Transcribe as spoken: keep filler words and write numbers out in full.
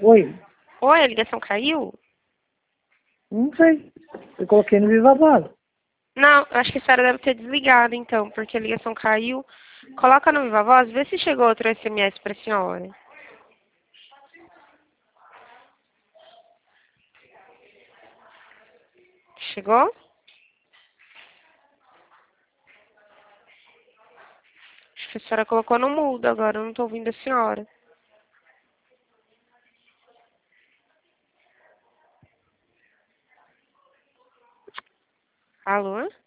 Oi, Oi, a ligação caiu? não sei. Eu coloquei no Viva Voz. Não, eu acho que a senhora deve ter desligado, então, porque a ligação caiu. Coloca no Viva Voz, vê se chegou outro S M S para a senhora. Chegou? Acho que a senhora colocou no mudo agora, eu não estou ouvindo a senhora. Alô?